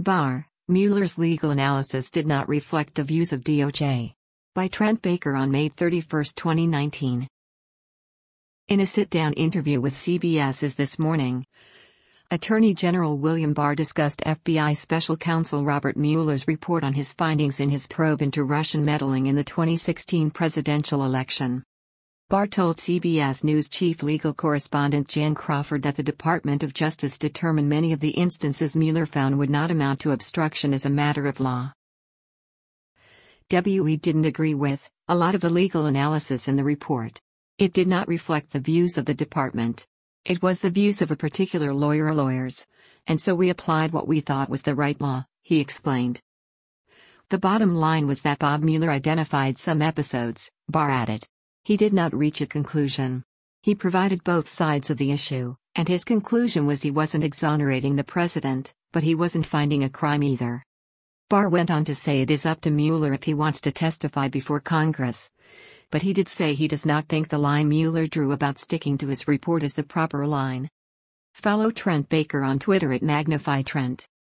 Mueller's legal analysis did not reflect the views of DOJ. By Trent Baker on May 31, 2019. In a sit-down interview with CBS's This Morning, Attorney General William Barr discussed FBI Special Counsel Robert Mueller's report on his findings in his probe into Russian meddling in the 2016 presidential election. Barr told CBS News chief legal correspondent Jan Crawford that the Department of Justice determined many of the instances Mueller found would not amount to obstruction as a matter of law. We didn't agree with a lot of the legal analysis in the report. It did not reflect the views of the department. It was the views of a particular lawyer or lawyers, and so we applied what we thought was the right law, he explained. The bottom line was that Bob Mueller identified some episodes, Barr added. He did not reach a conclusion. He provided both sides of the issue, and his conclusion was he wasn't exonerating the president, but he wasn't finding a crime either. Barr went on to say it is up to Mueller if he wants to testify before Congress. But he did say he does not think the line Mueller drew about sticking to his report is the proper line. Follow Trent Baker on Twitter @MagnifyTrent.